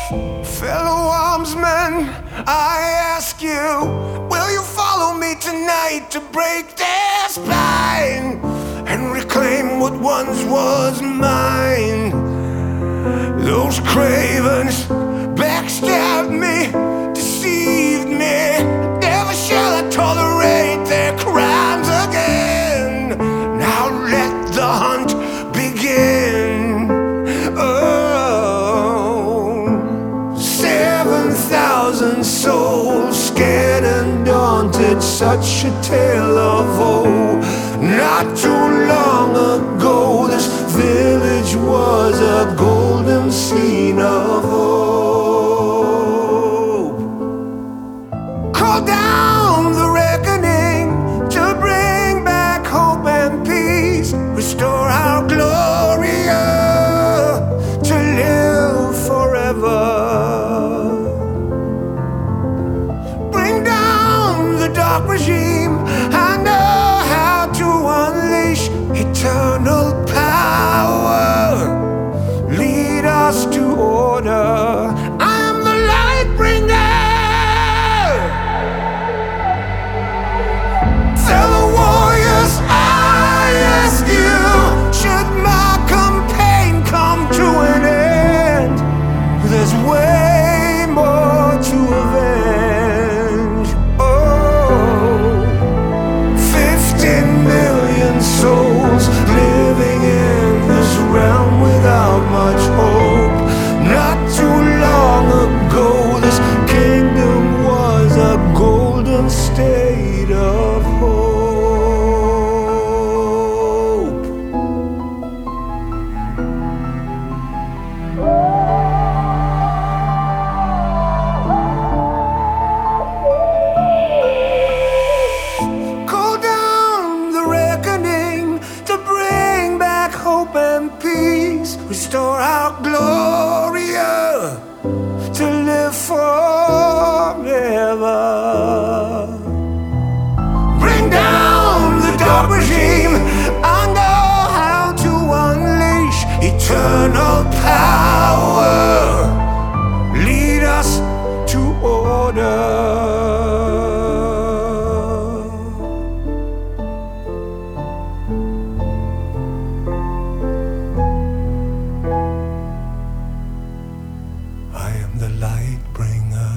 Fellow armsmen, I ask you, will you follow me tonight to break their spine and reclaim what once was mine? Those cravens backstabbed me, deceived me. Never shall I tolerate their crimes again. Now let the hunt begin. Oh, 7,000 souls scared and daunted, such a tale of woe. Not too long ago, this village was a golden scene of hope. Call down the reckoning to bring back hope and peace. Restore our Gloria to live forever. Bring down the dark regime. I know how to unleash eternal power. Lead us to order. I am the light bringer. Fellow warriors, I ask you, should my campaign come to an end, there's way more to avenge. Oh, 15 million souls living in this realm without much hope. Not too long ago, this kingdom was a golden state of hope. Call down the reckoning to bring back hope and peace. Restore our Gloria to live forever. Bring down the dark regime. I know how to unleash eternal power. Lead us to order. I am the light bringer.